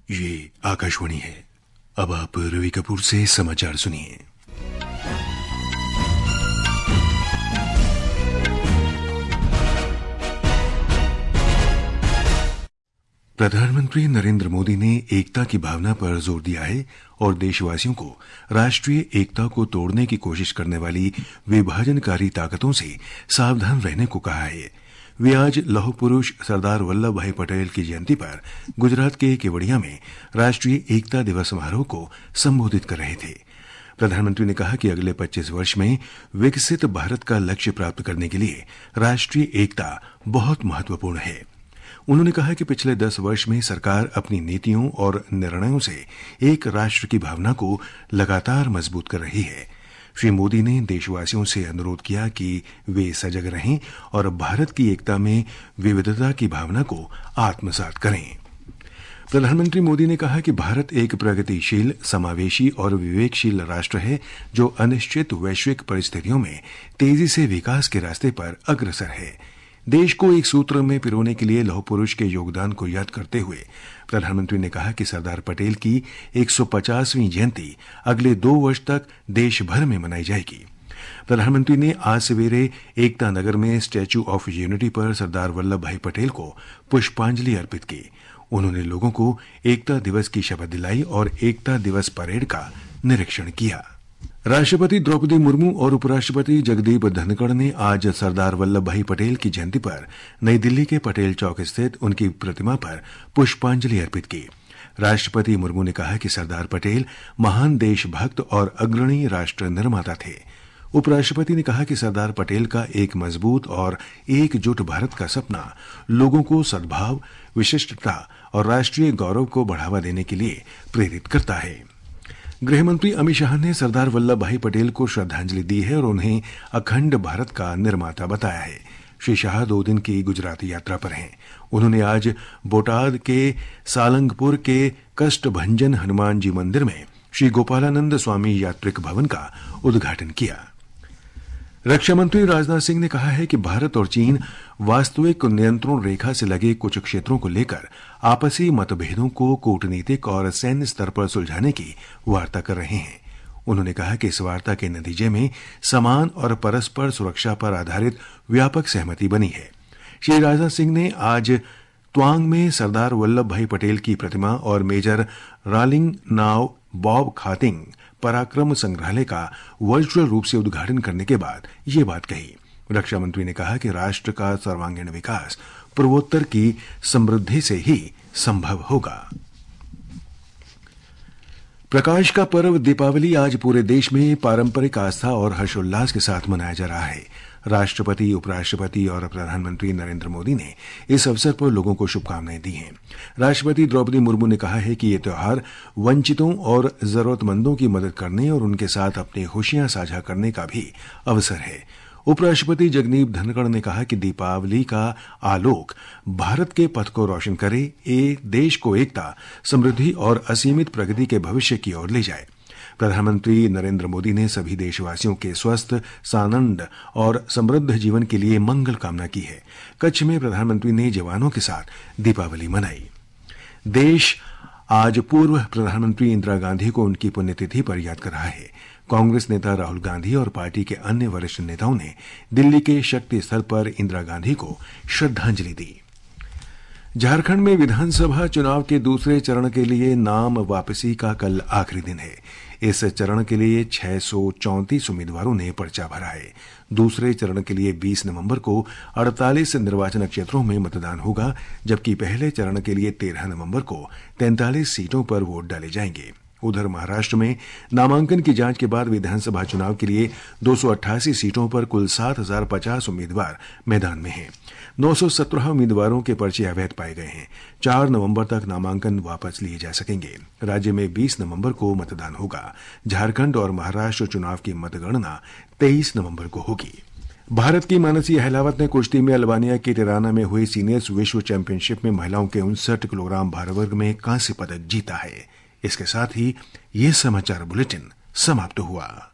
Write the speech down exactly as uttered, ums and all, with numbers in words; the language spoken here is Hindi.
ये आकाशवाणी है। अब आप रवि कपूर से समाचार सुनिए। प्रधानमंत्री नरेंद्र मोदी ने एकता की भावना पर जोर दिया है और देशवासियों को राष्ट्रीय एकता को तोड़ने की कोशिश करने वाली विभाजनकारी ताकतों से सावधान रहने को कहा है। वे आज लौह पुरुष सरदार वल्लभ भाई पटेल की जयंती पर गुजरात के केवड़िया में राष्ट्रीय एकता दिवस समारोह को संबोधित कर रहे थे। प्रधानमंत्री ने कहा कि अगले पच्चीस वर्ष में विकसित भारत का लक्ष्य प्राप्त करने के लिए राष्ट्रीय एकता बहुत महत्वपूर्ण है। उन्होंने कहा कि पिछले दस वर्ष में सरकार अपनी नीतियों और निर्णयों से एक राष्ट्र की भावना को लगातार मजबूत कर रही है। श्री मोदी ने देशवासियों से अनुरोध किया कि वे सजग रहें और भारत की एकता में विविधता की भावना को आत्मसात करें। प्रधानमंत्री मोदी ने कहा कि भारत एक प्रगतिशील, समावेशी और विवेकशील राष्ट्र है जो अनिश्चित वैश्विक परिस्थितियों में तेजी से विकास के रास्ते पर अग्रसर है। देश को एक सूत्र में पिरोने के लिए लौह पुरुष के योगदान को याद करते हुए प्रधानमंत्री ने कहा कि सरदार पटेल की एक सौ पचासवीं जयंती अगले दो वर्ष तक देश भर में मनाई जाएगी। प्रधानमंत्री ने आज सवेरे एकता नगर में स्टैच्यू ऑफ यूनिटी पर सरदार वल्लभ भाई पटेल को पुष्पांजलि अर्पित की। उन्होंने लोगों को एकता दिवस की शपथ दिलाई और एकता दिवस परेड का निरीक्षण किया। राष्ट्रपति द्रौपदी मुर्मू और उपराष्ट्रपति जगदीप धनखड़ ने आज सरदार वल्लभ भाई पटेल की जयंती पर नई दिल्ली के पटेल चौक स्थित उनकी प्रतिमा पर पुष्पांजलि अर्पित की। राष्ट्रपति मुर्मू ने कहा कि सरदार पटेल महान देशभक्त और अग्रणी राष्ट्र निर्माता थे। उपराष्ट्रपति ने कहा कि सरदार पटेल का एक मजबूत और एकजुट भारत का सपना लोगों को सद्भाव, विशिष्टता और राष्ट्रीय गौरव को बढ़ावा देने के लिए प्रेरित करता है। गृहमंत्री अमित शाह ने सरदार वल्लभ भाई पटेल को श्रद्धांजलि दी है और उन्हें अखंड भारत का निर्माता बताया है। श्री शाह दो दिन की गुजरात यात्रा पर हैं। उन्होंने आज बोटाद के सालंगपुर के कष्टभंजन हनुमान जी मंदिर में श्री गोपालानंद स्वामी यात्रिक भवन का उद्घाटन किया। रक्षा मंत्री राजनाथ सिंह ने कहा है कि भारत और चीन वास्तविक नियंत्रण रेखा से लगे कुछ क्षेत्रों को लेकर आपसी मतभेदों को कूटनीतिक और सैन्य स्तर पर सुलझाने की वार्ता कर रहे हैं। उन्होंने कहा कि इस वार्ता के नतीजे में समान और परस्पर सुरक्षा पर आधारित व्यापक सहमति बनी है। श्री राजनाथ सिंह ने आज त्वांग में सरदार वल्लभ भाई पटेल की प्रतिमा और मेजर रालिंग नाव बॉब खातिंग पराक्रम संग्रहालय का वर्चुअल रूप से उद्घाटन करने के बाद ये बात कही। रक्षा मंत्री ने कहा कि राष्ट्र का सर्वांगीण विकास पूर्वोत्तर की समृद्धि से ही संभव होगा। प्रकाश का पर्व दीपावली आज पूरे देश में पारंपरिक आस्था और हर्षोल्लास के साथ मनाया जा रहा है। राष्ट्रपति, उपराष्ट्रपति और प्रधानमंत्री नरेंद्र मोदी ने इस अवसर पर लोगों को शुभकामनाएं दी हैं। राष्ट्रपति द्रौपदी मुर्मू ने कहा है कि ये त्योहार वंचितों और जरूरतमंदों की मदद करने और उनके साथ अपनी खुशियां साझा करने का भी अवसर है। उपराष्ट्रपति जगदीप धनखड़ ने कहा कि दीपावली का आलोक भारत के पथ को रोशन करे, ये देश को एकता, समृद्धि और असीमित प्रगति के भविष्य की ओर ले जाए। प्रधानमंत्री नरेंद्र मोदी ने सभी देशवासियों के स्वस्थ, सानंद और समृद्ध जीवन के लिए मंगल कामना की है। कच्छ में प्रधानमंत्री ने जवानों के साथ दीपावली मनाई। देश आज पूर्व प्रधानमंत्री इंदिरा गांधी को उनकी पुण्यतिथि पर याद कर रहा है। कांग्रेस नेता राहुल गांधी और पार्टी के अन्य वरिष्ठ नेताओं ने दिल्ली के शक्ति स्थल पर इंदिरा गांधी को श्रद्धांजलि दी। झारखंड में विधानसभा चुनाव के दूसरे चरण के लिए नाम वापसी का कल आखिरी दिन है। इस चरण के लिए छह सौ चौंतीस उम्मीदवारों ने पर्चा भरा है। दूसरे चरण के लिए बीस नवंबर को अड़तालीस निर्वाचन क्षेत्रों में मतदान होगा, जबकि पहले चरण के लिए तेरह नवंबर को तैंतालीस सीटों पर वोट डाले जाएंगे। उधर महाराष्ट्र में नामांकन की जांच के बाद विधानसभा चुनाव के लिए दो सौ अट्ठासी सीटों पर कुल सात हजार पचास उम्मीदवार मैदान में हैं। नौ सौ सत्रह उम्मीदवारों के पर्चे अवैध पाए गए हैं। चार नवंबर तक नामांकन वापस लिए जा सकेंगे। राज्य में बीस नवंबर को मतदान होगा। झारखंड और महाराष्ट्र चुनाव की मतगणना तेईस नवंबर को होगी। भारत की मानसी अहलावत ने कुश्ती में अल्बानिया के टिराना में हुई सीनियर्स विश्व चैंपियनशिप में महिलाओं के उनसठ किलोग्राम भार वर्ग में कांस्य पदक जीता है। इसके साथ ही ये समाचार बुलेटिन समाप्त हुआ।